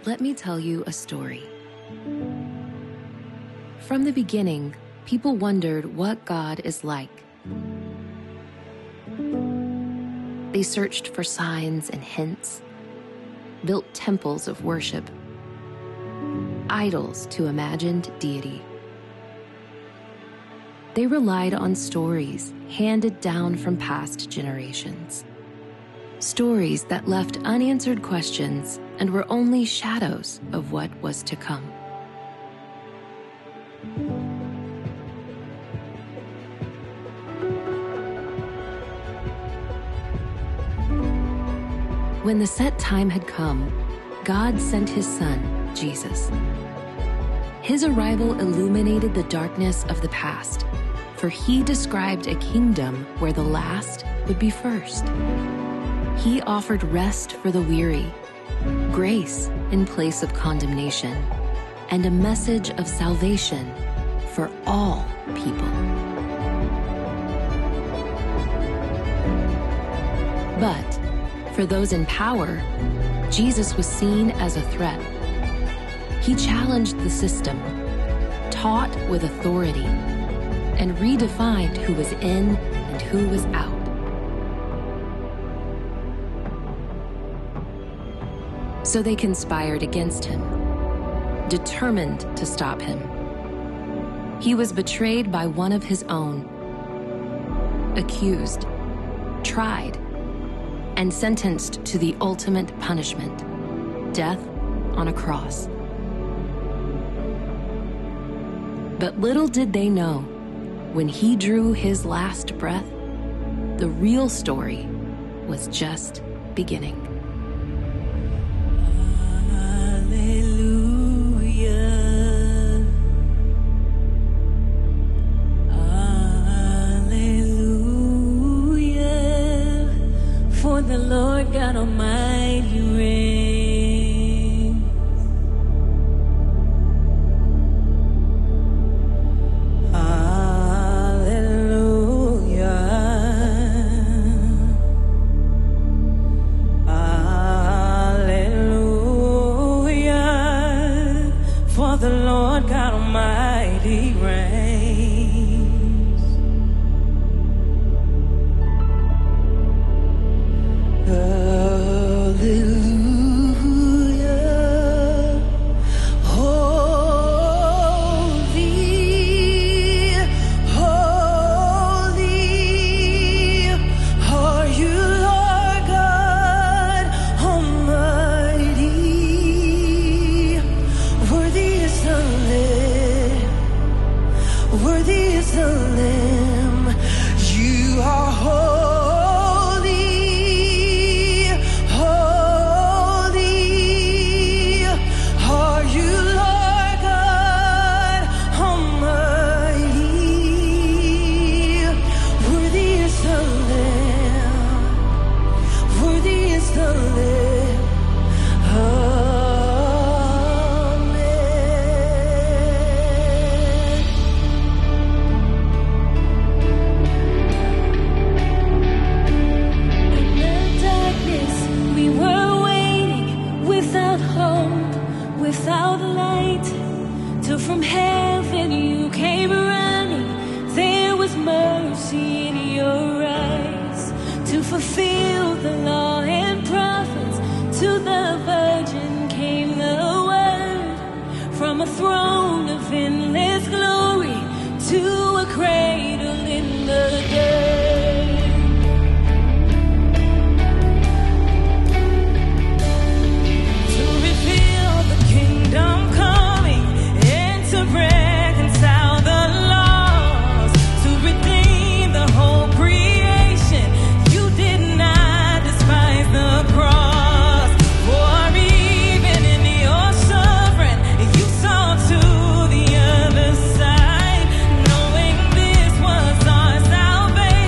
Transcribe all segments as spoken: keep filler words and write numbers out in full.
let me tell you a story. From the beginning, people wondered what God is like. They searched for signs and hints, built temples of worship, idols to imagined deity. They relied on stories handed down from past generations. Stories that left unanswered questions and were only shadows of what was to come. When the set time had come, God sent his Son, Jesus. His arrival illuminated the darkness of the past, for he described a kingdom where the last would be first. He offered rest for the weary, grace in place of condemnation, and a message of salvation for all people. But for those in power, Jesus was seen as a threat. He challenged the system, taught with authority, and redefined who was in and who was out. So they conspired against him, determined to stop him. He was betrayed by one of his own, accused, tried, and sentenced to the ultimate punishment, death on a cross. But little did they know, when he drew his last breath, the real story was just beginning. The Lord God Almighty reigns. Hallelujah. Hallelujah. For the Lord God Almighty reigns. Worthy is the Lamb, you are holy, holy, are you Lord God Almighty. Worthy is the Lamb, worthy is the Lamb. Without light, till from heaven you came running. There was mercy in your eyes to fulfill the law and prophets. To the virgin came the word, from a throne of endless glory to a cradle in the dirt. Salvation.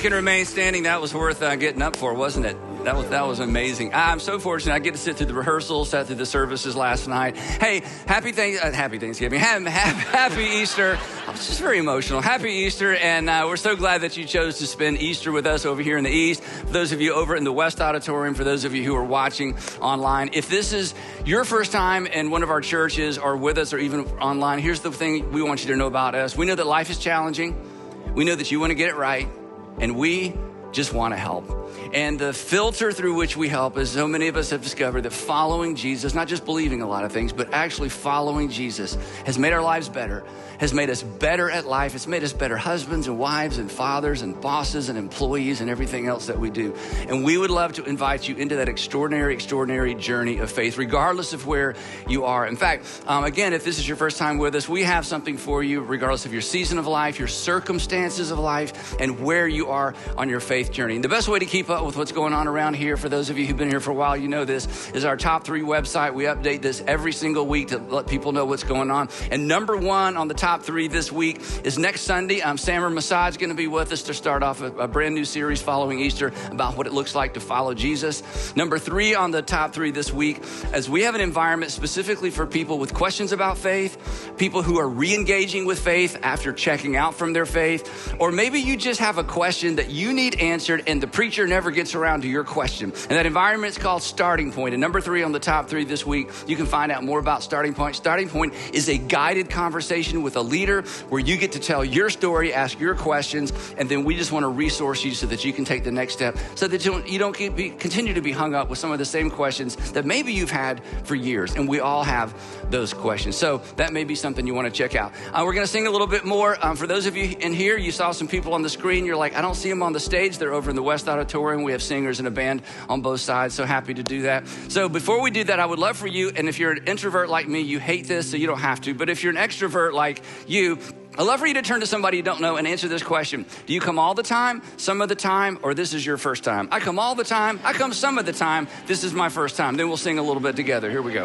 you can remain standing. That was worth uh, getting up for, wasn't it? That was that was amazing. I'm so fortunate. I get to sit through the rehearsals, sat through the services last night. Hey, happy thank, uh, happy Thanksgiving, happy, happy Easter. I was just very emotional. Happy Easter, and uh, we're so glad that you chose to spend Easter with us over here in the East. For those of you over in the West Auditorium, for those of you who are watching online, if this is your first time in one of our churches or with us or even online, here's the thing we want you to know about us. We know that life is challenging. We know that you want to get it right, and we just want to help. And the filter through which we help is so many of us have discovered that following Jesus, not just believing a lot of things, but actually following Jesus has made our lives better, has made us better at life. It's made us better husbands and wives and fathers and bosses and employees and everything else that we do. And we would love to invite you into that extraordinary, extraordinary journey of faith, regardless of where you are. In fact, um, again, if this is your first time with us, we have something for you, regardless of your season of life, your circumstances of life, and where you are on your faith journey. And the best way to keep up with what's going on around here, for those of you who've been here for a while, you know this, is our top three website. We update this every single week to let people know what's going on. And number one on the top three this week is next Sunday. Um, Samar Masad is going to be with us to start off a, a brand new series following Easter about what it looks like to follow Jesus. Number three on the top three this week, as we have an environment specifically for people with questions about faith, people who are re-engaging with faith after checking out from their faith, or maybe you just have a question that you need answered and the preacher never gets around to your question. And that environment is called Starting Point. And number three on the top three this week, you can find out more about Starting Point. Starting Point is a guided conversation with a leader where you get to tell your story, ask your questions, and then we just want to resource you so that you can take the next step, so that you don't, you don't keep, be, continue to be hung up with some of the same questions that maybe you've had for years. And we all have those questions. So that may be something you want to check out. Uh, we're going to sing a little bit more. Um, for those of you in here, you saw some people on the screen. You're like, I don't see them on the stage. They're over in the West Auditorium. We have singers and a band on both sides. So happy to do that. So before we do that, I would love for you, and if you're an introvert like me, you hate this, so you don't have to. But if you're an extrovert like you, I'd love for you to turn to somebody you don't know and answer this question. Do you come all the time, some of the time, or this is your first time? I come all the time. I come some of the time. This is my first time. Then we'll sing a little bit together. Here we go.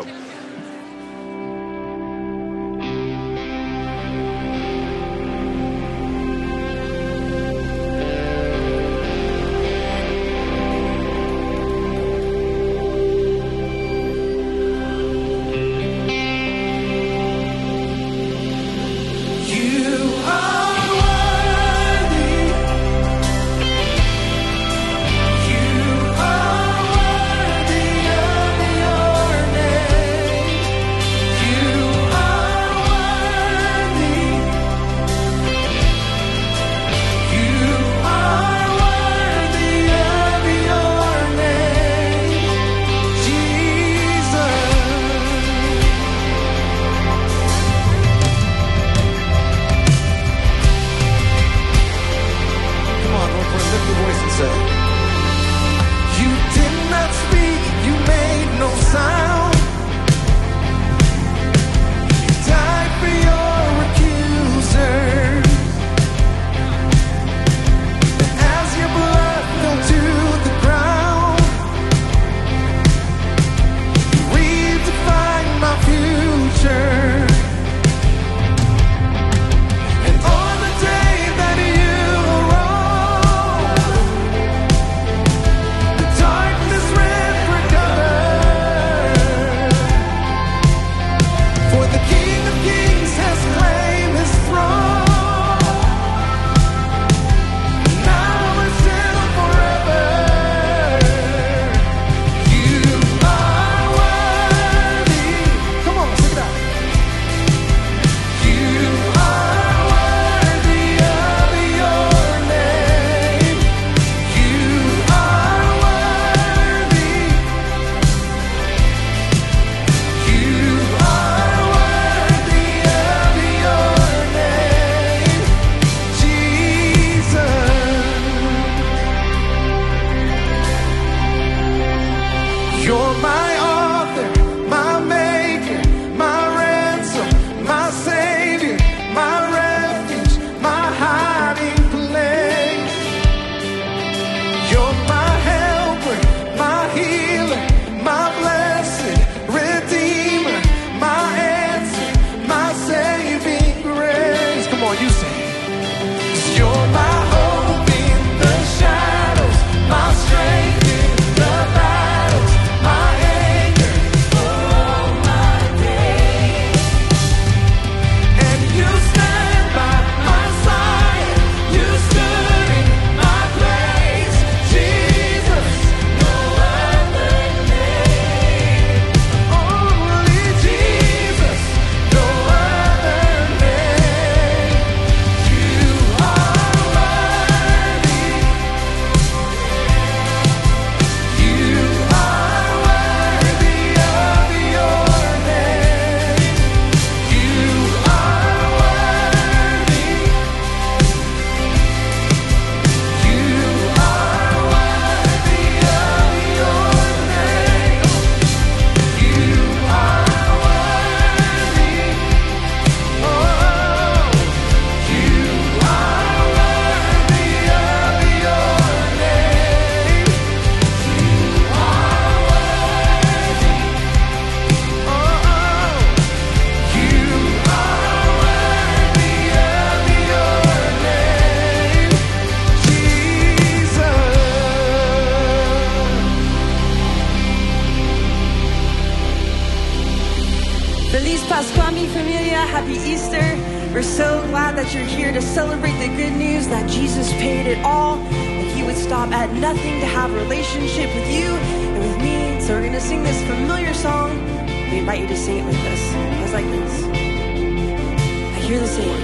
You're my hope in the We're so glad that you're here to celebrate the good news that Jesus paid it all, that he would stop at nothing to have a relationship with you and with me. So we're going to sing this familiar song. We invite you to sing it with us. It goes like this. I hear the same.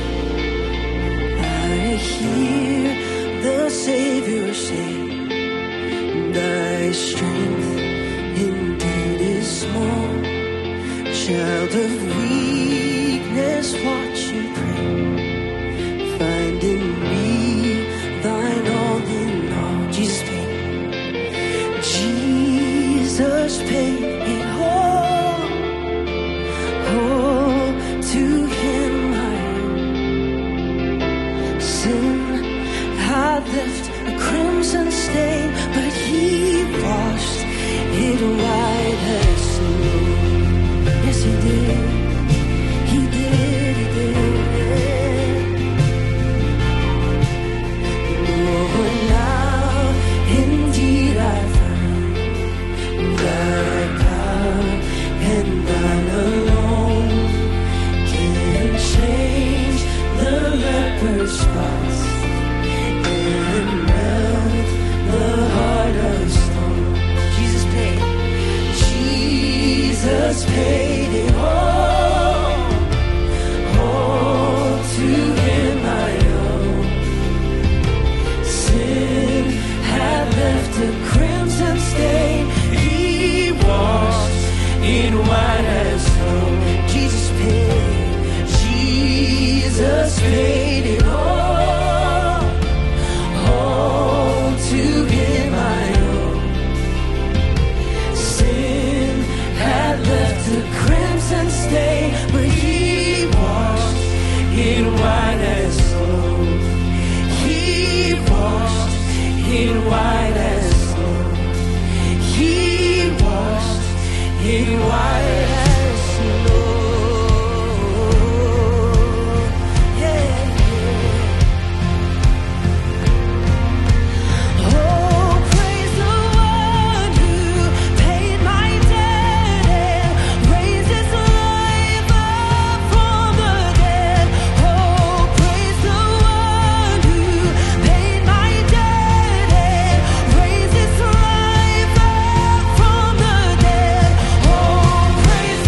I hear the Savior say, thy strength indeed is small. Child of weakness, watch you pray. Find in me thine all in all. Jesus paid. Jesus paid it all. Oh, to him I owe. Sin had left a crimson stain, but he washed it white as snow. Yes, he did. He did, he did. Oh, now indeed I found thy power and thine alone can change the leper's spots and melt the heart of stone. Jesus paid. Jesus paid it all. All to him I owe. Sin had left a crimson stain. He washed it white as snow. Jesus paid. Jesus paid it all. All to him I owe. Sin had left a crimson stain, but he washed it white as snow. He washed it white as snow. He washed it white as snow. Yeah. Oh, praise the one who paid my debt and raised his life up from the dead. Oh, praise the one who paid my debt and raised his life up from the dead. Oh, praise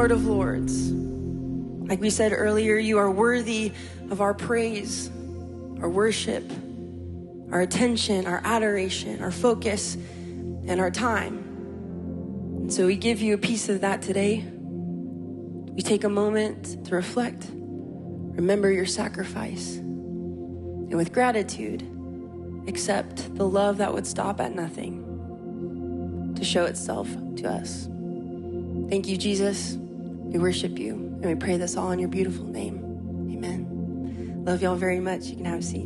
Lord of Lords. Like we said earlier, you are worthy of our praise, our worship, our attention, our adoration, our focus, and our time. And so we give you a piece of that today. We take a moment to reflect, remember your sacrifice, and with gratitude, accept the love that would stop at nothing to show itself to us. Thank you, Jesus. We worship you, and we pray this all in your beautiful name. Amen. Love y'all very much. You can have a seat.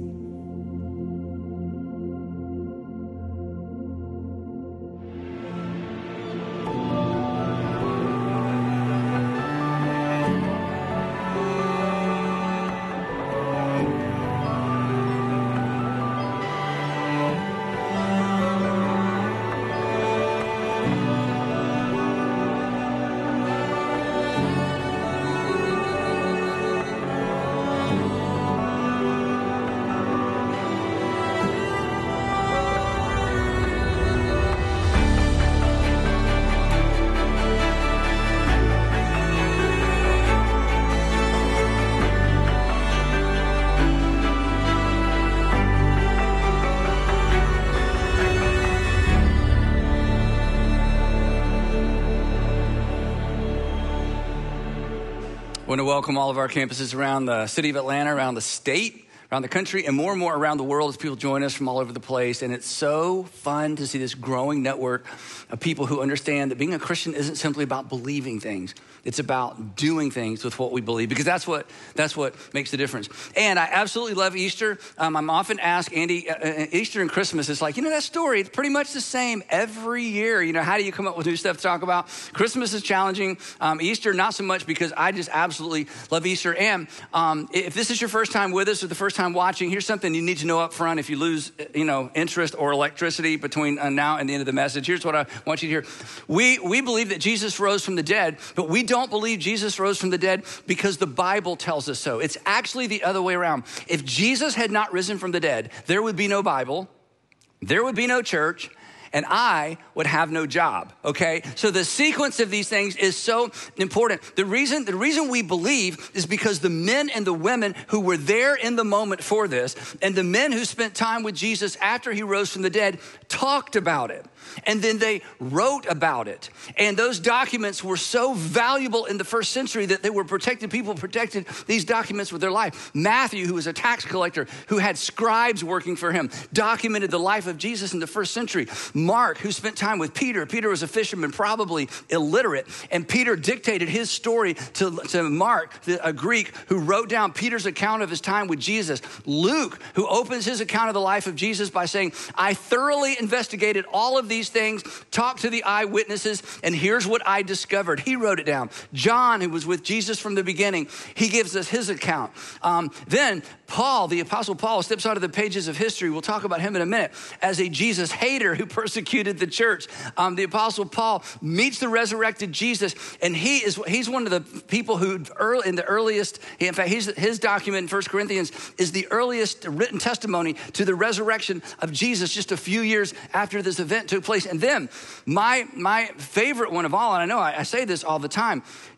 I want to welcome all of our campuses around the city of Atlanta, around the state, around the country, and more and more around the world as people join us from all over the place. And it's so fun to see this growing network of people who understand that being a Christian isn't simply about believing things. It's about doing things with what we believe, because that's what that's what makes the difference. And I absolutely love Easter. Um, I'm often asked, Andy, uh, Easter and Christmas, it's like, you know, that story, it's pretty much the same every year. You know, how do you come up with new stuff to talk about? Christmas is challenging. Um, Easter, not so much, because I just absolutely love Easter. And um, if this is your first time with us or the first time watching, here's something you need to know up front if you lose, you know, interest or electricity between uh, now and the end of the message. Here's what I want you to hear. We, we believe that Jesus rose from the dead, but we don't believe Jesus rose from the dead because the Bible tells us so. It's actually the other way around. If Jesus had not risen from the dead, there would be no Bible, there would be no church, and I would have no job, okay? So the sequence of these things is so important. The reason, the reason we believe is because the men and the women who were there in the moment for this, and the men who spent time with Jesus after he rose from the dead, talked about it. And then they wrote about it. And those documents were so valuable in the first century that they were protected. People protected these documents with their life. Matthew, who was a tax collector, who had scribes working for him, documented the life of Jesus in the first century. Mark, who spent time with Peter. Peter was a fisherman, probably illiterate. And Peter dictated his story to, to Mark, the, a Greek, who wrote down Peter's account of his time with Jesus. Luke, who opens his account of the life of Jesus by saying, I thoroughly investigated all of these things, talked to the eyewitnesses, and here's what I discovered. He wrote it down. John, who was with Jesus from the beginning, he gives us his account. Um, then Paul, the Apostle Paul, steps out of the pages of history. We'll talk about him in a minute. As a Jesus hater who persecuted the church, um, the Apostle Paul meets the resurrected Jesus, and he is he's one of the people who early, in the earliest, in fact, he's, his document in First Corinthians is the earliest written testimony to the resurrection of Jesus just a few years after this event took place. And then my, my favorite one of all, and I know I, I say this all the time,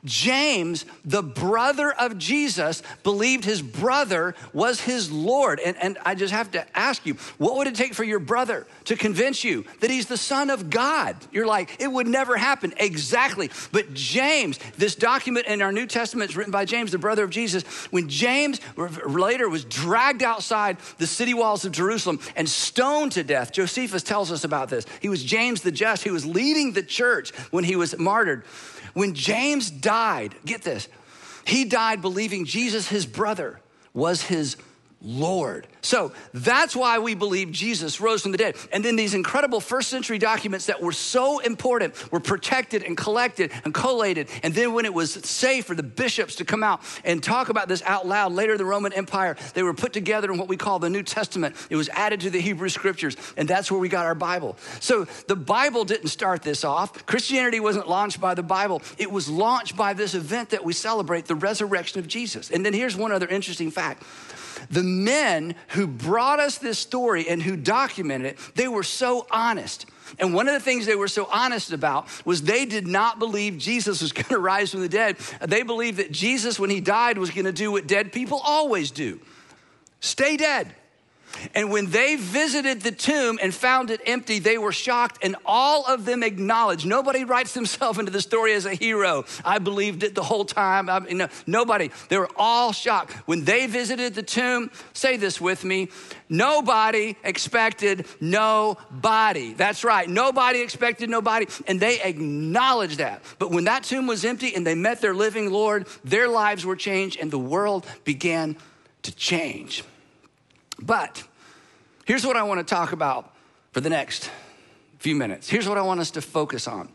James, the brother of Jesus, believed his brother was his Lord. And, and I just have to ask you, what would it take for your brother to convince you that he's the Son of God? You're like, it would never happen. Exactly. But James, this document in our New Testament is written by James, the brother of Jesus. When James later was dragged outside the city walls of Jerusalem and stoned to death, Josephus tells us about this. He was James the Just. He was leading the church when he was martyred. When James died, get this, he died believing Jesus, his brother, was his Lord. So that's why we believe Jesus rose from the dead. And then these incredible first century documents that were so important were protected and collected and collated. And then when it was safe for the bishops to come out and talk about this out loud, later in the Roman Empire, they were put together in what we call the New Testament. It was added to the Hebrew scriptures, and that's where we got our Bible. So the Bible didn't start this off. Christianity wasn't launched by the Bible. It was launched by this event that we celebrate, the resurrection of Jesus. And then here's one other interesting fact. The men who brought us this story and who documented it, they were so honest. And one of the things they were so honest about was they did not believe Jesus was going to rise from the dead. They believed that Jesus, when he died, was going to do what dead people always do: stay dead. And when they visited the tomb and found it empty, they were shocked, and all of them acknowledged. Nobody writes themselves into the story as a hero. I believed it the whole time. I mean, no, nobody. They were all shocked. When they visited the tomb, say this with me, nobody expected nobody. That's right. Nobody expected nobody, and they acknowledged that. But when that tomb was empty and they met their living Lord, their lives were changed and the world began to change. But here's what I want to talk about for the next few minutes. Here's what I want us to focus on.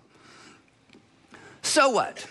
So what?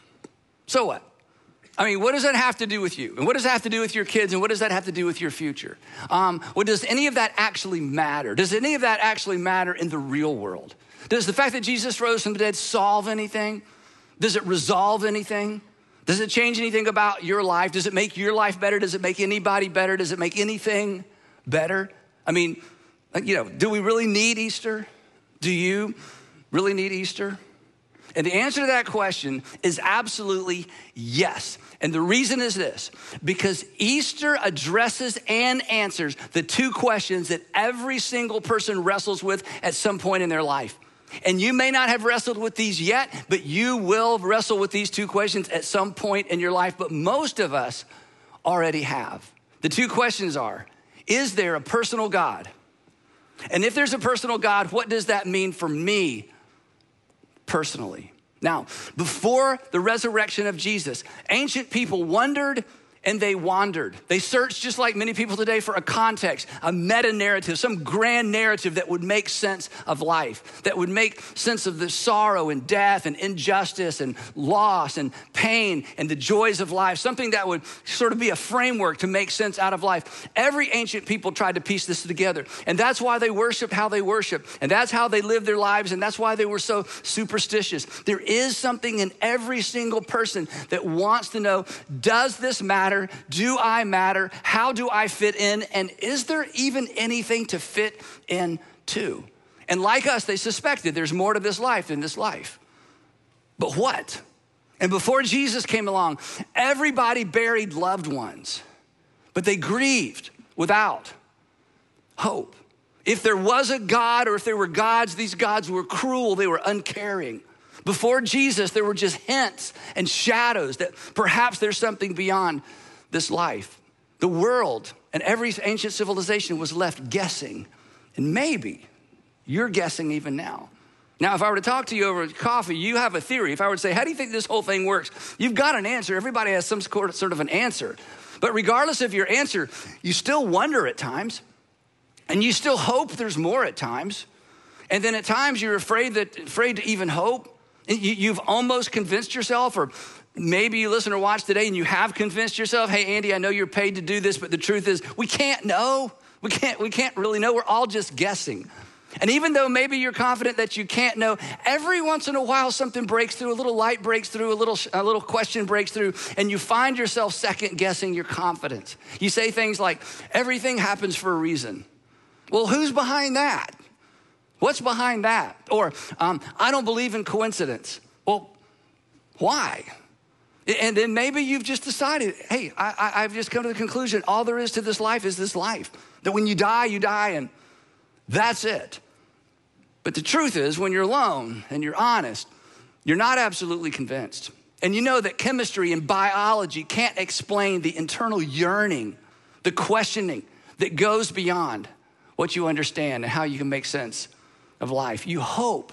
So what? I mean, what does that have to do with you? And what does that have to do with your kids? And what does that have to do with your future? Um, well, does any of that actually matter? Does any of that actually matter in the real world? Does the fact that Jesus rose from the dead solve anything? Does it resolve anything? Does it change anything about your life? Does it make your life better? Does it make anybody better? Does it make anything better? I mean, you know, do we really need Easter? Do you really need Easter? And the answer to that question is absolutely yes. And the reason is this: because Easter addresses and answers the two questions that every single person wrestles with at some point in their life. And you may not have wrestled with these yet, but you will wrestle with these two questions at some point in your life. But most of us already have. The two questions are, is there a personal God? And if there's a personal God, what does that mean for me personally? Now, before the resurrection of Jesus, ancient people wondered and they wandered. They searched, just like many people today, for a context, a meta narrative, some grand narrative that would make sense of life, that would make sense of the sorrow and death and injustice and loss and pain and the joys of life, something that would sort of be a framework to make sense out of life. Every ancient people tried to piece this together, and that's why they worshiped how they worship, and that's how they lived their lives, and that's why they were so superstitious. There is something in every single person that wants to know, does this matter? Do I matter? How do I fit in? And is there even anything to fit into? And like us, they suspected there's more to this life than this life. But what? And before Jesus came along, everybody buried loved ones, but they grieved without hope. If there was a God, or if there were gods, these gods were cruel, they were uncaring. Before Jesus, there were just hints and shadows that perhaps there's something beyond this life. The world and every ancient civilization was left guessing, and maybe you're guessing even now. Now, if I were to talk to you over coffee, you have a theory. If I were to say, how do you think this whole thing works? You've got an answer. Everybody has some sort of an answer. But regardless of your answer, you still wonder at times, and you still hope there's more at times. And then at times you're afraid that afraid to even hope. You've almost convinced yourself, or maybe you listen or watch today and you have convinced yourself, hey, Andy, I know you're paid to do this, but the truth is we can't know. We can't, we can't really know. We're all just guessing. And even though maybe you're confident that you can't know, every once in a while something breaks through, a little light breaks through, a little, a little question breaks through, and you find yourself second guessing your confidence. You say things like, everything happens for a reason. Well, who's behind that? What's behind that? Or, um, I don't believe in coincidence. Well, why? And then maybe you've just decided, hey, I, I, I've just come to the conclusion, all there is to this life is this life. That when you die, you die, and that's it. But the truth is, when you're alone and you're honest, you're not absolutely convinced. And you know that chemistry and biology can't explain the internal yearning, the questioning that goes beyond what you understand and how you can make sense of life. You hope,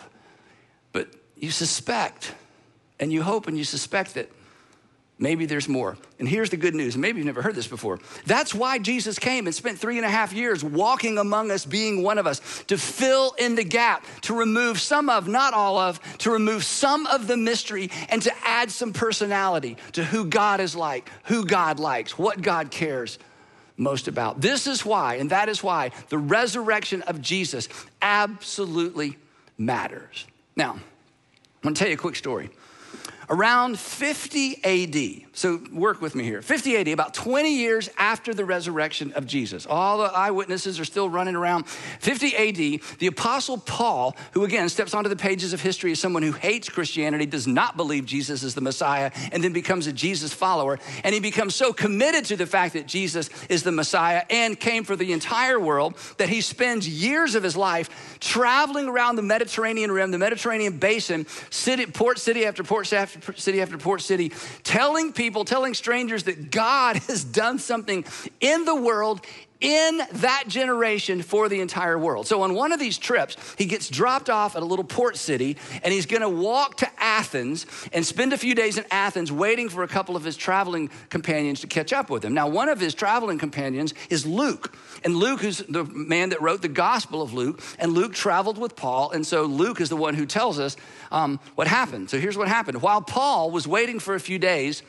but you suspect, and you hope and you suspect that maybe there's more. And here's the good news, and maybe you've never heard this before. That's why Jesus came and spent three and a half years walking among us, being one of us, to fill in the gap, to remove some of, not all of, to remove some of the mystery and to add some personality to who God is like, who God likes, what God cares most about. This is why, and that is why, the resurrection of Jesus absolutely matters. Now, I'm gonna tell you a quick story. Around fifty A D, so work with me here, fifty A D, about twenty years after the resurrection of Jesus. All the eyewitnesses are still running around. fifty A D, the Apostle Paul, who again steps onto the pages of history as someone who hates Christianity, does not believe Jesus is the Messiah, and then becomes a Jesus follower. And he becomes so committed to the fact that Jesus is the Messiah and came for the entire world that he spends years of his life traveling around the Mediterranean rim, the Mediterranean basin, city, port city after port after city after port city, telling people, telling strangers that God has done something in the world, in that generation, for the entire world. So on one of these trips, he gets dropped off at a little port city, and he's gonna walk to Athens and spend a few days in Athens waiting for a couple of his traveling companions to catch up with him. Now, one of his traveling companions is Luke. And Luke is the man that wrote the Gospel of Luke, and Luke traveled with Paul, and so Luke is the one who tells us um, what happened. So here's what happened. While Paul was waiting for a few days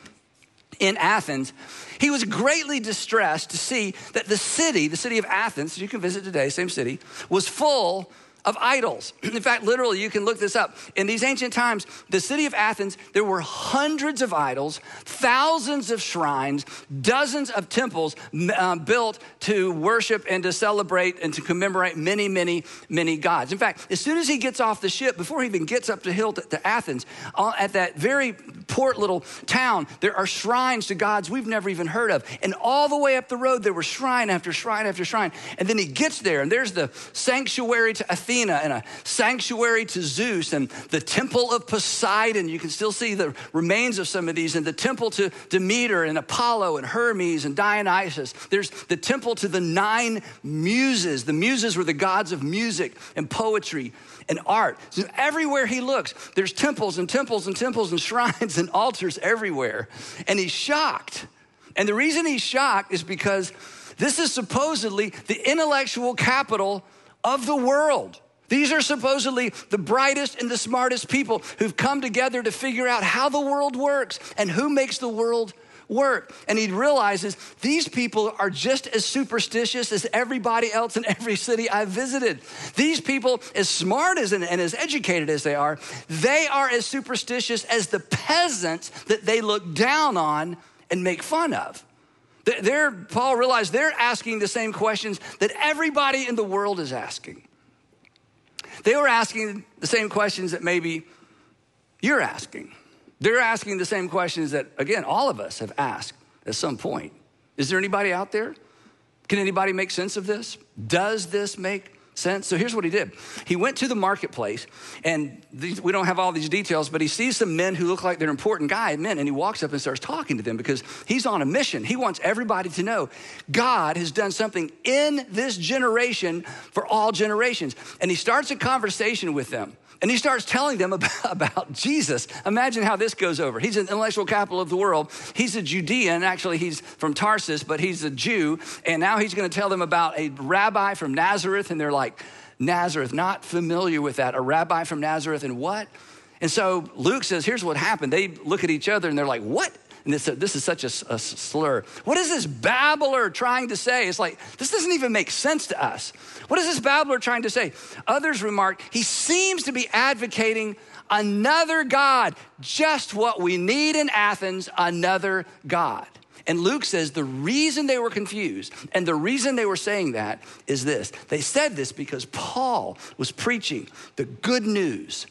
in Athens, he was greatly distressed to see that the city, the city of Athens, you can visit today, same city, was full of idols. In fact, literally, you can look this up. In these ancient times, the city of Athens, there were hundreds of idols, thousands of shrines, dozens of temples uh, built to worship and to celebrate and to commemorate many, many, many gods. In fact, as soon as he gets off the ship, before he even gets up the hill to, to Athens, uh, at that very port little town, there are shrines to gods we've never even heard of. And all the way up the road, there were shrine after shrine after shrine. And then he gets there, and there's the sanctuary to Athena, and a sanctuary to Zeus, and the temple of Poseidon. You can still see the remains of some of these, and the temple to Demeter and Apollo and Hermes and Dionysus. There's the temple to the nine muses. The muses were the gods of music and poetry and art. So everywhere he looks, there's temples and temples and temples and shrines and altars everywhere. And he's shocked. And the reason he's shocked is because this is supposedly the intellectual capital of the world. These are supposedly the brightest and the smartest people who've come together to figure out how the world works and who makes the world work. And he realizes these people are just as superstitious as everybody else in every city I've visited. These people, as smart as and, and as educated as they are, they are as superstitious as the peasants that they look down on and make fun of. They're, Paul realized they're asking the same questions that everybody in the world is asking. They were asking the same questions that maybe you're asking. They're asking the same questions that, again, all of us have asked at some point. Is there anybody out there? Can anybody make sense of this? Does this make sense? So here's what he did. He went to the marketplace, and these, we don't have all these details, but he sees some men who look like they're important guys, men, and he walks up and starts talking to them because he's on a mission. He wants everybody to know God has done something in this generation for all generations. And he starts a conversation with them. And he starts telling them about, about Jesus. Imagine how this goes over. He's an intellectual capital of the world. He's a Judean. Actually, he's from Tarsus, but he's a Jew. And now he's going to tell them about a rabbi from Nazareth. And they're like, Nazareth, not familiar with that. A rabbi from Nazareth, and what? And so Luke says, here's what happened. They look at each other and they're like, what? And this, this is such a, a slur. What is this babbler trying to say? It's like, this doesn't even make sense to us. What is this babbler trying to say? Others remarked, he seems to be advocating another God, just what we need in Athens, another God. And Luke says the reason they were confused and the reason they were saying that is this. They said this because Paul was preaching the good news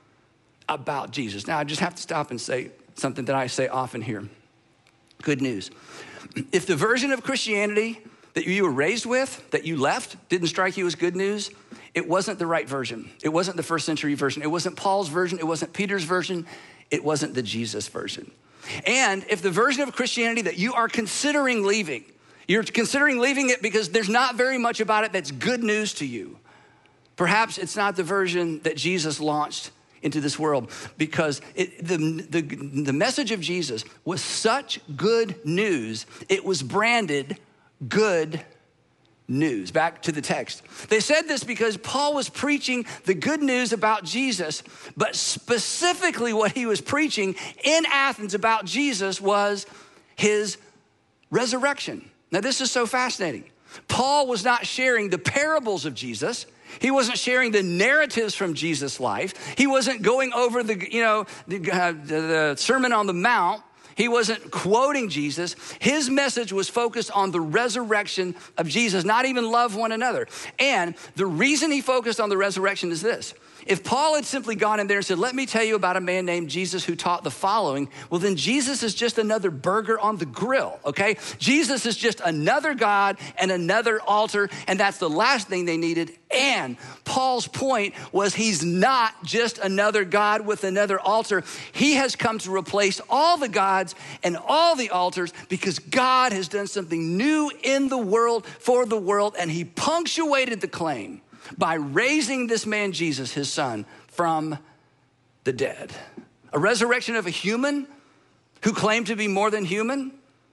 about Jesus. Now, I just have to stop and say something that I say often here. Good news. If the version of Christianity that you were raised with, that you left, didn't strike you as good news, it wasn't the right version. It wasn't the first century version. It wasn't Paul's version. It wasn't Peter's version. It wasn't the Jesus version. And if the version of Christianity that you are considering leaving, you're considering leaving it because there's not very much about it that's good news to you, perhaps it's not the version that Jesus launched into this world, because it, the, the, the message of Jesus was such good news, it was branded good news. Back to the text. They said this because Paul was preaching the good news about Jesus, but specifically what he was preaching in Athens about Jesus was his resurrection. Now, this is so fascinating Paul was not sharing the parables of Jesus. He wasn't sharing the narratives from Jesus' life. He wasn't going over the, you know, the, uh, the Sermon on the Mount. He wasn't quoting Jesus. His message was focused on the resurrection of Jesus, not even love one another. And the reason he focused on the resurrection is this. If Paul had simply gone in there and said, let me tell you about a man named Jesus who taught the following, well, then Jesus is just another burger on the grill, okay? Jesus is just another God and another altar, and that's the last thing they needed. And Paul's point was he's not just another God with another altar. He has come to replace all the gods and all the altars because God has done something new in the world for the world, and he punctuated the claim by raising this man, Jesus, his son, from the dead. A resurrection of a human who claimed to be more than human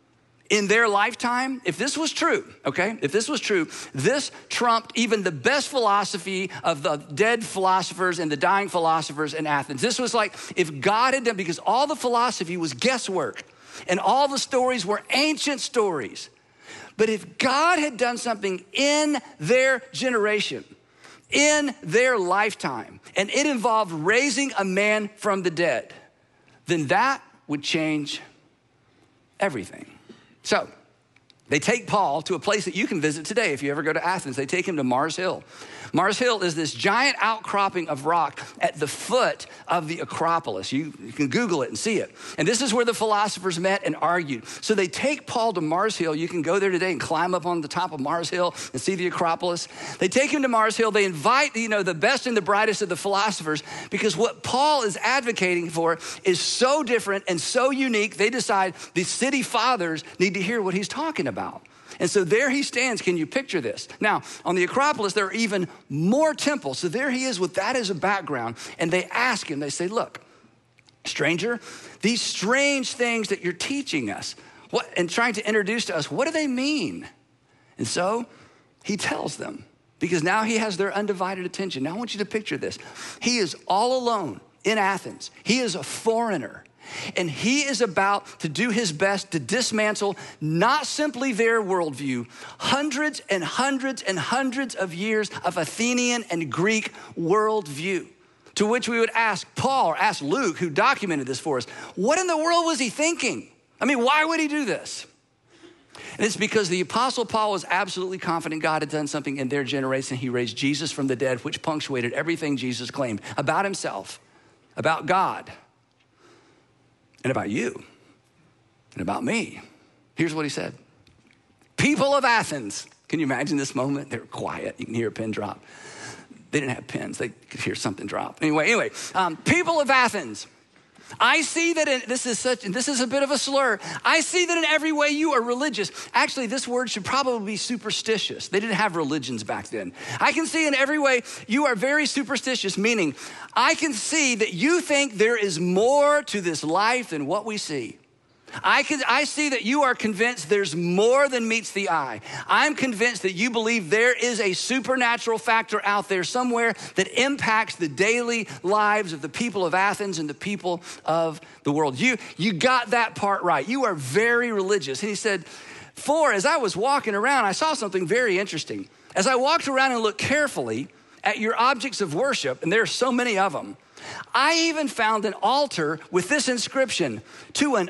in their lifetime. If this was true, okay, if this was true, this trumped even the best philosophy of the dead philosophers and the dying philosophers in Athens. This was like if God had done, because all the philosophy was guesswork and all the stories were ancient stories. But if God had done something in their generation, in their lifetime, and it involved raising a man from the dead, then that would change everything. So they take Paul to a place that you can visit today if you ever go to Athens. They take him to Mars Hill. Mars Hill is this giant outcropping of rock at the foot of the Acropolis. You, you can Google it and see it. And this is where the philosophers met and argued. So they take Paul to Mars Hill. You can go there today and climb up on the top of Mars Hill and see the Acropolis. They take him to Mars Hill. They invite, you know, the best and the brightest of the philosophers because what Paul is advocating for is so different and so unique. They decide the city fathers need to hear what he's talking about. And so there he stands. Can you picture this? Now, on the Acropolis, there are even more temples. So there he is with that as a background. And they ask him, they say, look, stranger, these strange things that you're teaching us what, and trying to introduce to us, what do they mean? And so he tells them, because now he has their undivided attention. Now I want you to picture this. He is all alone in Athens. He is a foreigner. And he is about to do his best to dismantle not simply their worldview, hundreds and hundreds and hundreds of years of Athenian and Greek worldview. To which we would ask Paul or ask Luke, who documented this for us, what in the world was he thinking? I mean, why would he do this? And it's because the Apostle Paul was absolutely confident God had done something in their generation. He raised Jesus from the dead, which punctuated everything Jesus claimed about himself, about God, and about you, and about me. Here's what he said. People of Athens. Can you imagine this moment? They were quiet. You can hear a pin drop. They didn't have pins. They could hear something drop. Anyway, anyway, um, people of Athens. I see that in, this is such, this is a bit of a slur. I see that in every way you are religious. Actually, this word should probably be superstitious. They didn't have religions back then. I can see in every way you are very superstitious, meaning I can see that you think there is more to this life than what we see. I can, I see that you are convinced there's more than meets the eye. I'm convinced that you believe there is a supernatural factor out there somewhere that impacts the daily lives of the people of Athens and the people of the world. You, you got that part right. You are very religious. And he said, for as I was walking around, I saw something very interesting. As I walked around and looked carefully at your objects of worship, and there are so many of them, I even found an altar with this inscription, to an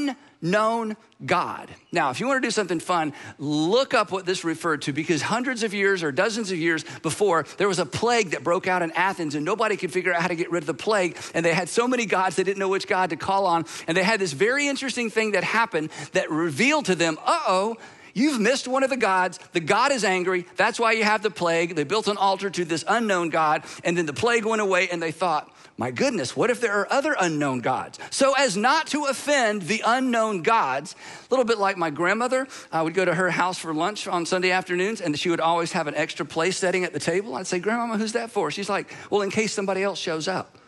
unknown God. Now, if you want to do something fun, look up what this referred to, because hundreds of years or dozens of years before, there was a plague that broke out in Athens and nobody could figure out how to get rid of the plague. And they had so many gods, they didn't know which God to call on. And they had this very interesting thing that happened that revealed to them, uh-oh, you've missed one of the gods. The God is angry. That's why you have the plague. They built an altar to this unknown God, and then the plague went away, and they thought, my goodness, what if there are other unknown gods? So as not to offend the unknown gods, a little bit like my grandmother, I would go to her house for lunch on Sunday afternoons, and she would always have an extra place setting at the table. I'd say, Grandmama, who's that for? She's like, well, in case somebody else shows up.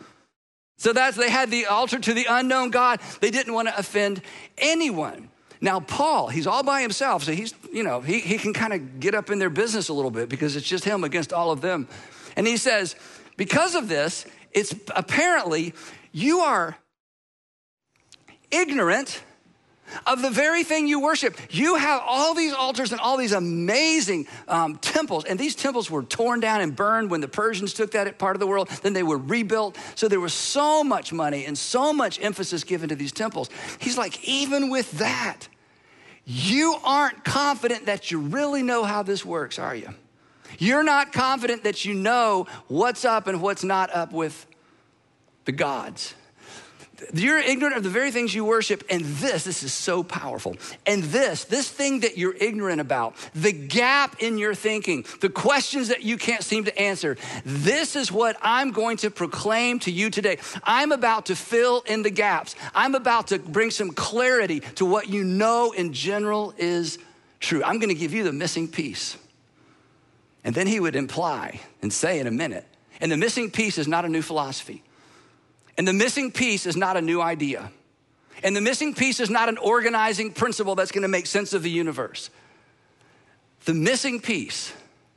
So that's, they had the altar to the unknown God. They didn't want to offend anyone. Now, Paul, he's all by himself, so he's, you know, he, he can kind of get up in their business a little bit because it's just him against all of them. And he says, because of this, it's apparently you are ignorant of the very thing you worship. You have all these altars and all these amazing um, temples, and these temples were torn down and burned when the Persians took that part of the world. Then they were rebuilt. So there was so much money and so much emphasis given to these temples. He's like, even with that, you aren't confident that you really know how this works, are you? You're not confident that you know what's up and what's not up with the gods. You're ignorant of the very things you worship, and this, this is so powerful. And this, this thing that you're ignorant about, the gap in your thinking, the questions that you can't seem to answer, this is what I'm going to proclaim to you today. I'm about to fill in the gaps. I'm about to bring some clarity to what you know in general is true. I'm going to give you the missing piece. And then he would imply and say in a minute, and the missing piece is not a new philosophy. And the missing piece is not a new idea. And the missing piece is not an organizing principle that's gonna make sense of the universe. The missing piece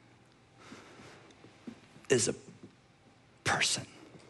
is a person.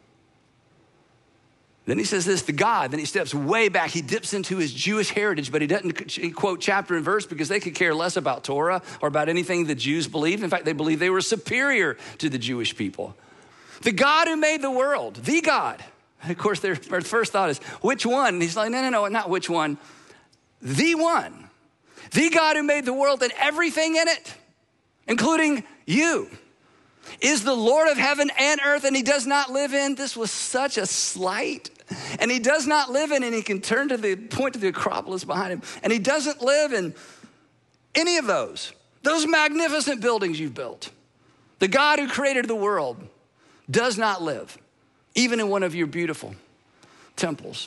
Then he says this, the God, then he steps way back. He dips into his Jewish heritage, but he doesn't quote chapter and verse because they could care less about Torah or about anything the Jews believed. In fact, they believed they were superior to the Jewish people. The God who made the world, the God. Of course, their first thought is, which one? And he's like, no, no, no, not which one. The one. The God who made the world and everything in it, including you, is the Lord of heaven and earth, and he does not live in, this was such a slight, and he does not live in, and he can turn to the, point to the Acropolis behind him, and he doesn't live in any of those, those magnificent buildings you've built. The God who created the world does not live even in one of your beautiful temples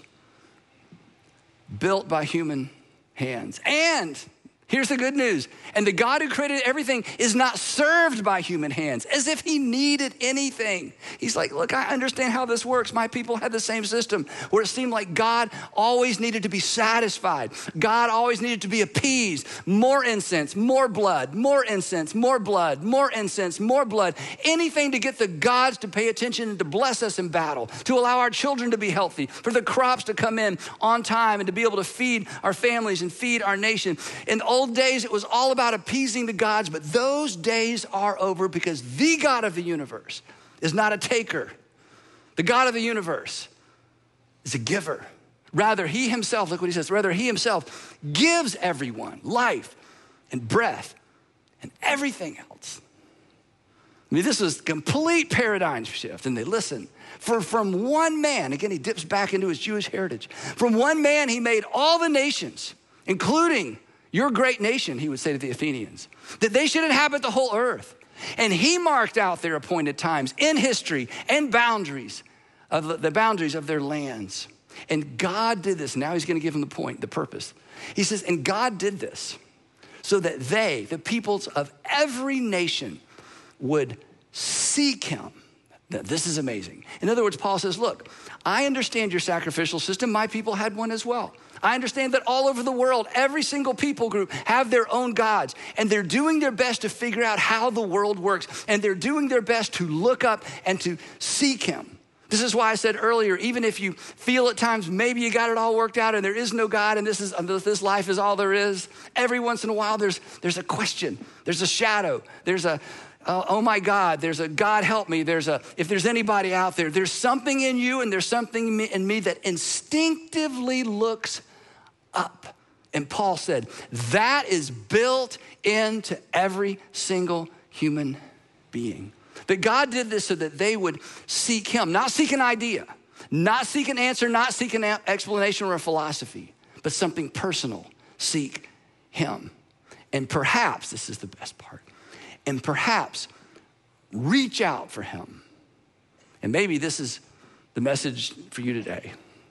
built by human hands. And here's the good news. And the God who created everything is not served by human hands as if he needed anything. He's like, look, I understand how this works. My people had the same system where it seemed like God always needed to be satisfied. God always needed to be appeased. More incense, more blood, more incense, more blood, more incense, more blood. Anything to get the gods to pay attention and to bless us in battle, to allow our children to be healthy, for the crops to come in on time and to be able to feed our families and feed our nation. In the old days, it was all about appeasing the gods, but those days are over because the God of the universe is not a taker. The God of the universe is a giver. Rather, he himself, look what he says, rather he himself gives everyone life and breath and everything else. I mean, this is a complete paradigm shift, and they listen. For from one man, again, he dips back into his Jewish heritage. From one man, he made all the nations, including your great nation, he would say to the Athenians, that they should inhabit the whole earth. And he marked out their appointed times in history and boundaries of the boundaries of their lands. And God did this. Now he's going to give them the point, the purpose. He says, and God did this so that they, the peoples of every nation, would seek him. Now, this is amazing. In other words, Paul says, look, I understand your sacrificial system. My people had one as well. I understand that all over the world, every single people group have their own gods, and they're doing their best to figure out how the world works, and they're doing their best to look up and to seek him. This is why I said earlier, even if you feel at times maybe you got it all worked out and there is no God and this is this life is all there is, every once in a while there's there's a question, there's a shadow, there's a Uh, oh my God, there's a God help me. There's a, if there's anybody out there, there's something in you and there's something in me that instinctively looks up. And Paul said, that is built into every single human being. That God did this so that they would seek him, not seek an idea, not seek an answer, not seek an explanation or a philosophy, but something personal, seek him. And perhaps, this is the best part, and perhaps reach out for him. And maybe this is the message for you today.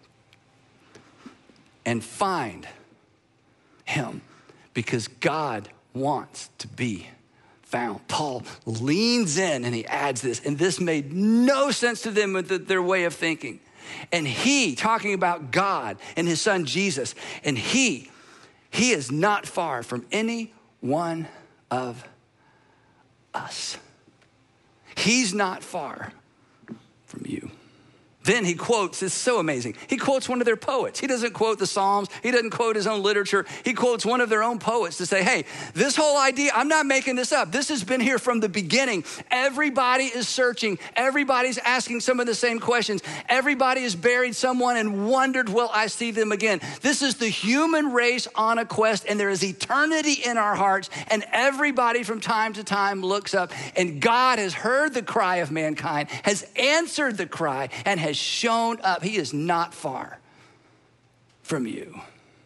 And find him because God wants to be found. Paul leans in and he adds this, and this made no sense to them with the, their way of thinking. And he, talking about God and his son Jesus, and he, he is not far from any one of us. He's not far from you. Then he quotes, it's so amazing. He quotes one of their poets. He doesn't quote the Psalms. He doesn't quote his own literature. He quotes one of their own poets to say, hey, this whole idea, I'm not making this up. This has been here from the beginning. Everybody is searching. Everybody's asking some of the same questions. Everybody has buried someone and wondered, will I see them again? This is the human race on a quest, and there is eternity in our hearts, and everybody from time to time looks up, and God has heard the cry of mankind, has answered the cry, and has shown up. He is not far from you.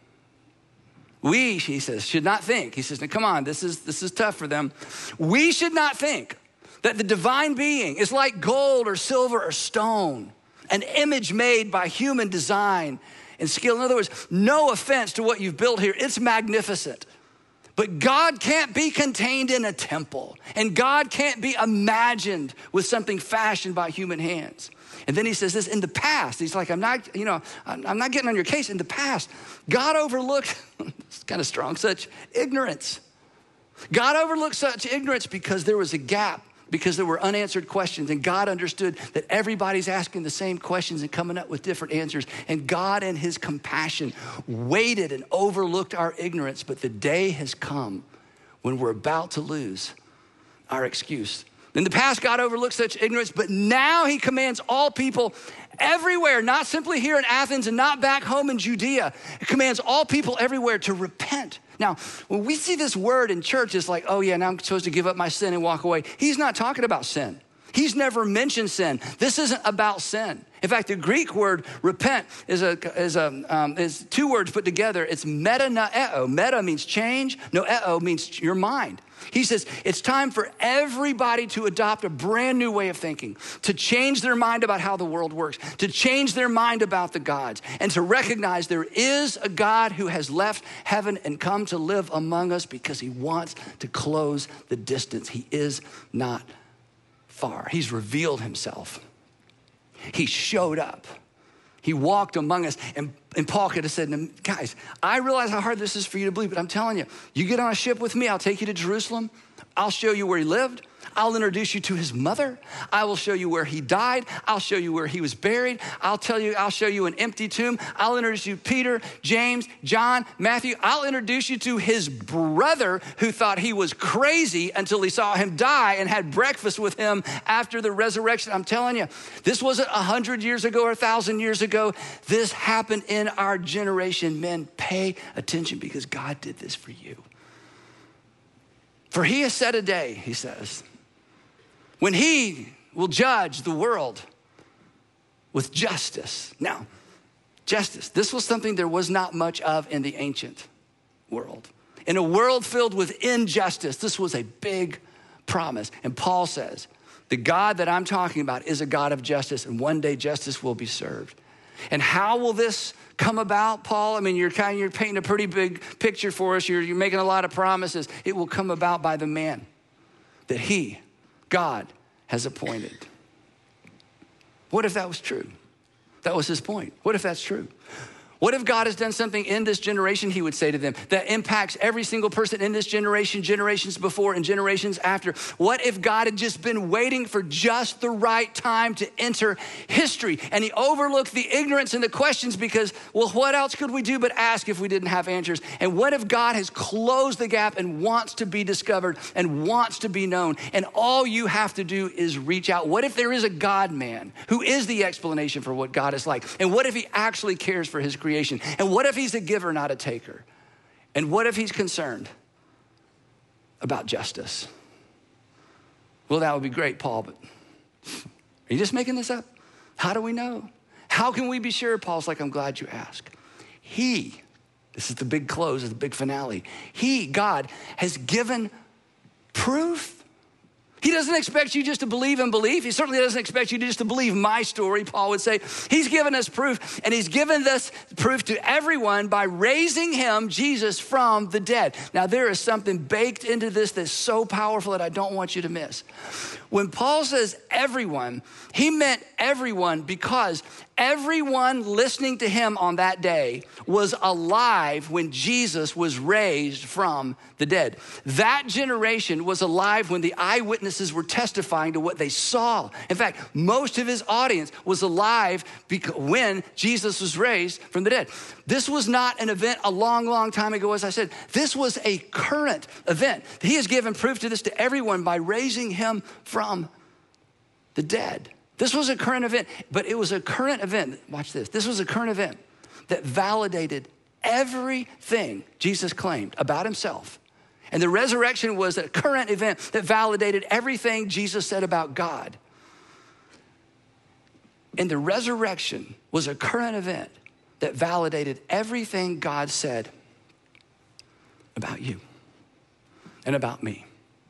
We, he says, should not think. He says, now come on, this is, this is tough for them. We should not think that the divine being is like gold or silver or stone, an image made by human design and skill. In other words, no offense to what you've built here. It's magnificent. But God can't be contained in a temple, and God can't be imagined with something fashioned by human hands. And then he says this, in the past, he's like, I'm not, you know, I'm not getting on your case. In the past, God overlooked, it's kind of strong, such ignorance. God overlooked such ignorance because there was a gap, because there were unanswered questions, and God understood that everybody's asking the same questions and coming up with different answers. And God in his compassion waited and overlooked our ignorance, but the day has come when we're about to lose our excuse. In the past, God overlooked such ignorance, but now he commands all people everywhere, not simply here in Athens and not back home in Judea. He commands all people everywhere to repent. Now, when we see this word in church, it's like, oh yeah, now I'm supposed to give up my sin and walk away. He's not talking about sin. He's never mentioned sin. This isn't about sin. In fact, the Greek word repent is a is a um, is two words put together. It's meta noeo. Meta means change. Noeo means your mind. He says it's time for everybody to adopt a brand new way of thinking, to change their mind about how the world works, to change their mind about the gods, and to recognize there is a God who has left heaven and come to live among us because he wants to close the distance. He is not far. He's revealed himself. He showed up. He walked among us. And, and Paul could have said, guys, I realize how hard this is for you to believe, but I'm telling you, you get on a ship with me, I'll take you to Jerusalem. I'll show you where he lived. I'll introduce you to his mother. I will show you where he died. I'll show you where he was buried. I'll tell you, I'll show you an empty tomb. I'll introduce you to Peter, James, John, Matthew. I'll introduce you to his brother who thought he was crazy until he saw him die and had breakfast with him after the resurrection. I'm telling you, this wasn't a hundred years ago or a thousand years ago. This happened in our generation. Men, pay attention because God did this for you. For he has set a day, he says, when he will judge the world with justice. Now, justice, this was something there was not much of in the ancient world. In a world filled with injustice, this was a big promise. And Paul says, the God that I'm talking about is a God of justice, and one day justice will be served. And how will this come about, Paul? I mean, you're kind of, you're painting a pretty big picture for us. You're, you're making a lot of promises. It will come about by the man that he, God, has appointed. What if that was true? That was his point. What if that's true? What if God has done something in this generation, he would say to them, that impacts every single person in this generation, generations before and generations after? What if God had just been waiting for just the right time to enter history, and he overlooked the ignorance and the questions because, well, what else could we do but ask if we didn't have answers? And what if God has closed the gap and wants to be discovered and wants to be known, and all you have to do is reach out? What if there is a God-man who is the explanation for what God is like? And what if he actually cares for his creation? Creation. And what if he's a giver, not a taker? And what if he's concerned about justice? Well, that would be great, Paul, but are you just making this up? How do we know? How can we be sure? Paul's like, I'm glad you asked. He, this is the big close, the big finale. He, God, has given proof. He doesn't expect you just to believe in belief. He certainly doesn't expect you just to believe my story, Paul would say. He's given us proof, and he's given this proof to everyone by raising him, Jesus, from the dead. Now, there is something baked into this that's so powerful that I don't want you to miss. When Paul says everyone, he meant everyone because Everyone listening to him on that day was alive when Jesus was raised from the dead. That generation was alive when the eyewitnesses were testifying to what they saw. In fact, most of his audience was alive when Jesus was raised from the dead. This was not an event a long, long time ago, as I said. This was a current event. He has given proof to this to everyone by raising him from the dead. This was a current event, but it was a current event. Watch this. This was a current event that validated everything Jesus claimed about himself. And the resurrection was a current event that validated everything Jesus said about God. And the resurrection was a current event that validated everything God said about you and about me.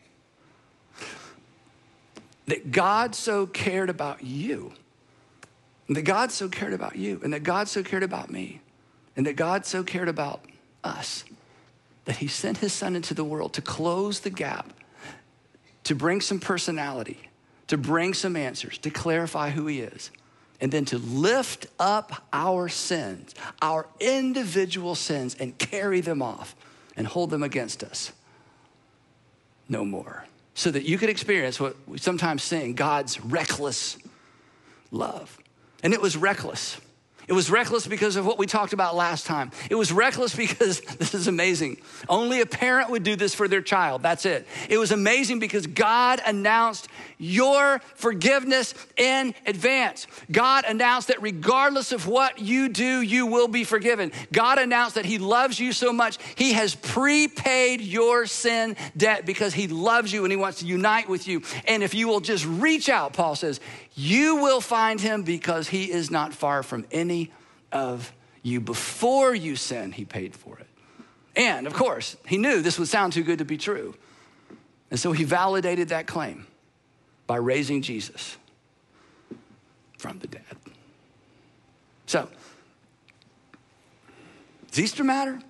That God so cared about you, and that God so cared about you, and that God so cared about me, and that God so cared about us, that he sent his son into the world to close the gap, to bring some personality, to bring some answers, to clarify who he is, and then to lift up our sins, our individual sins, and carry them off and hold them against us no more. So that you could experience what we sometimes sing, God's reckless love. And it was reckless. It was reckless because of what we talked about last time. It was reckless because, this is amazing, only a parent would do this for their child. That's it. It was amazing because God announced your forgiveness in advance. God announced that regardless of what you do, you will be forgiven. God announced that he loves you so much, he has prepaid your sin debt because he loves you and he wants to unite with you. And if you will just reach out, Paul says, you will find him because he is not far from any of you. Before you sin, he paid for it. And of course, he knew this would sound too good to be true. And so he validated that claim by raising Jesus from the dead. So, does Easter matter?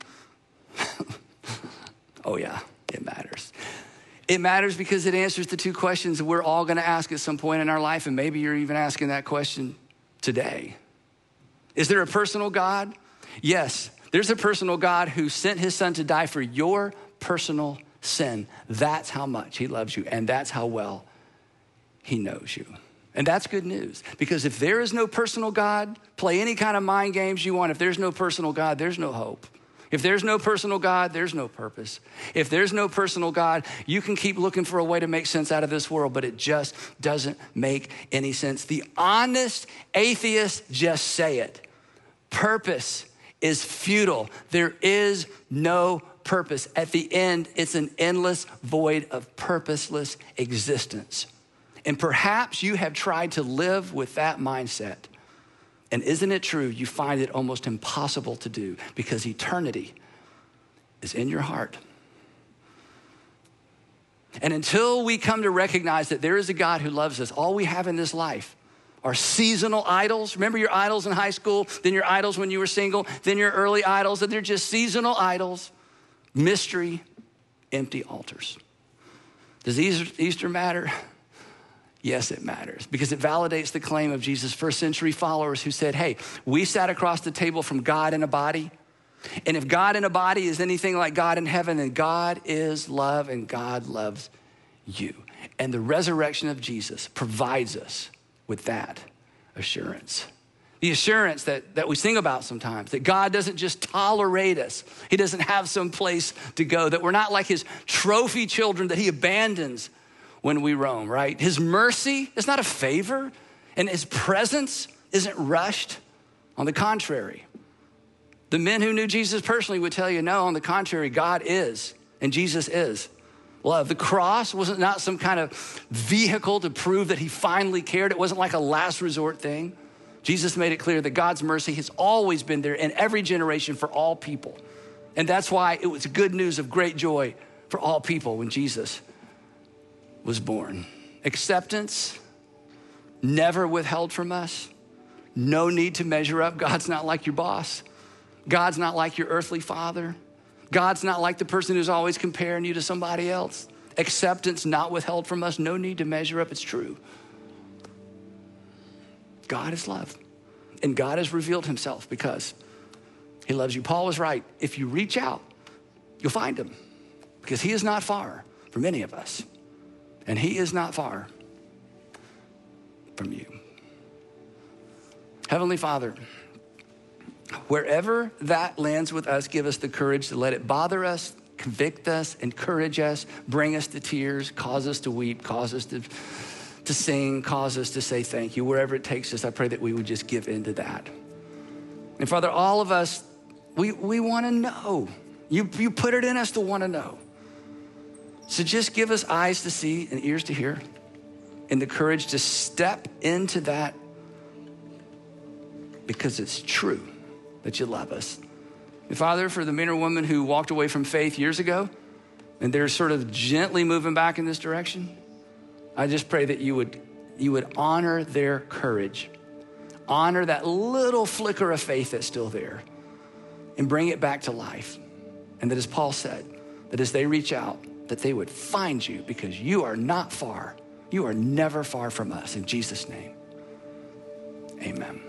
Oh yeah, it matters. It matters because it answers the two questions that we're all gonna ask at some point in our life, and maybe you're even asking that question today. Is there a personal God? Yes, there's a personal God who sent his son to die for your personal sin. That's how much he loves you, and that's how well he knows you. And that's good news, because if there is no personal God, play any kind of mind games you want. If there's no personal God, there's no hope. If there's no personal God, there's no purpose. If there's no personal God, you can keep looking for a way to make sense out of this world, but it just doesn't make any sense. The honest atheists just say it. Purpose is futile. There is no purpose. At the end, it's an endless void of purposeless existence. And perhaps you have tried to live with that mindset. And isn't it true, you find it almost impossible to do because eternity is in your heart. And until we come to recognize that there is a God who loves us, all we have in this life are seasonal idols. Remember your idols in high school, then your idols when you were single, then your early idols, and they're just seasonal idols, mystery, empty altars. Does Easter matter? Yes, it matters, because it validates the claim of Jesus' first century followers who said, hey, we sat across the table from God in a body. And if God in a body is anything like God in heaven, then God is love and God loves you. And the resurrection of Jesus provides us with that assurance. The assurance that, that we sing about sometimes, that God doesn't just tolerate us. He doesn't have some place to go, that we're not like his trophy children that he abandons when we roam, right? His mercy is not a favor, and his presence isn't rushed. On the contrary, the men who knew Jesus personally would tell you, no, on the contrary, God is, and Jesus is love. The cross wasn't not some kind of vehicle to prove that he finally cared. It wasn't like a last resort thing. Jesus made it clear that God's mercy has always been there in every generation for all people. And that's why it was good news of great joy for all people when Jesus was born. Acceptance, never withheld from us. No need to measure up. God's not like your boss. God's not like your earthly father. God's not like the person who's always comparing you to somebody else. Acceptance not withheld from us. No need to measure up. It's true. God is love. And God has revealed himself because he loves you. Paul was right. If you reach out, you'll find him because he is not far from any of us. And he is not far from you. Heavenly Father, wherever that lands with us, give us the courage to let it bother us, convict us, encourage us, bring us to tears, cause us to weep, cause us to, to sing, cause us to say thank you. Wherever it takes us, I pray that we would just give into that. And Father, all of us, we, we want to know. You, you put it in us to want to know. So just give us eyes to see and ears to hear and the courage to step into that because it's true that you love us. And Father, for the men or women who walked away from faith years ago and they're sort of gently moving back in this direction, I just pray that you would, you would honor their courage, honor that little flicker of faith that's still there and bring it back to life. And that as Paul said, that as they reach out, that they would find you because you are not far. You are never far from us. In Jesus' name, amen.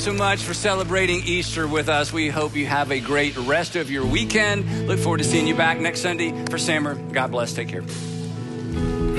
so much for celebrating Easter with us. We hope you have a great rest of your weekend. Look forward to seeing you back next Sunday. For Sammer, God bless. Take care.